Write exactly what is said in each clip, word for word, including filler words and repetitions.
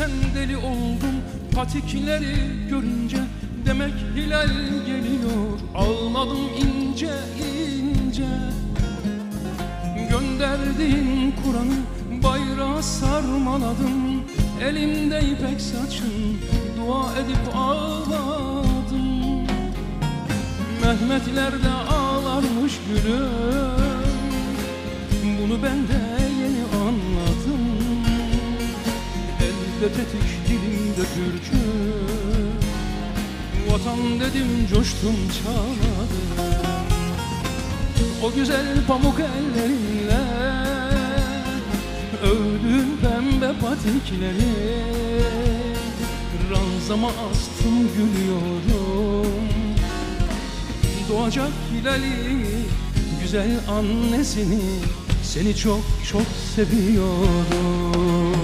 birden deli oldum patikleri görünce. Demek hilal geliyor, ağladım ince ince. Gönderdiğin Kur'an'ı bayrağa sarmaladım. Elimde ipek saçın, dua edip ağladım. Mehmetler de ağlarmış gülüm, bunu ben de yeni anladım. Elde tetik, dilimde türkü, vatan dedim coştum çağladım. O güzel pamuk ellerinle övdüğün pembe patikleri ranzama astım gülüyorum. Doğacak hilali, güzel annesini, seni çok çok seviyorum.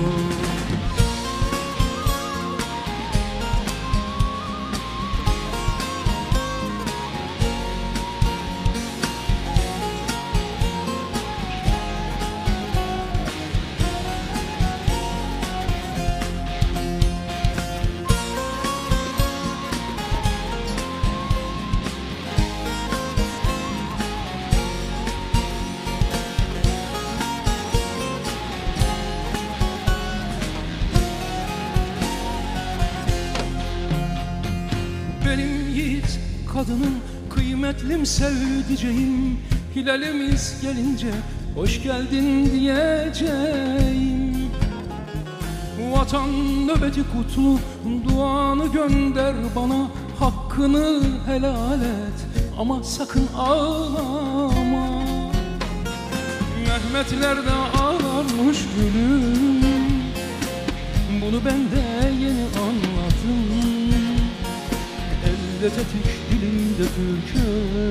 Benim yiğit kadınım, kıymetlim sevdiceğim, hilalimiz gelince hoş geldin diyeceğim. Vatan nöbeti kutlu, duanı gönder bana, hakkını helal et ama sakın ağlama. Mehmetler de ağlarmış gülüm, bunu ben de yeni anladım. Elde tetik, dilimde türkü,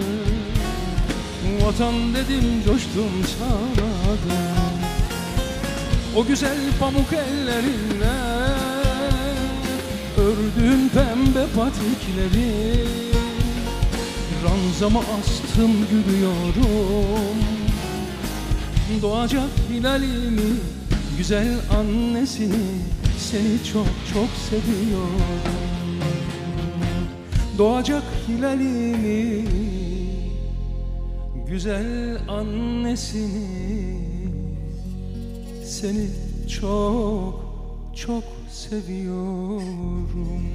vatan dedim coştum çağladım. O güzel pamuk ellerinle ördüğün pembe patikleri ranzama astım gülüyorum. Doğacak hilalimi, güzel annesini, seni çok çok seviyorum. Doğacak hilalimi, güzel annesini, seni çok çok seviyorum.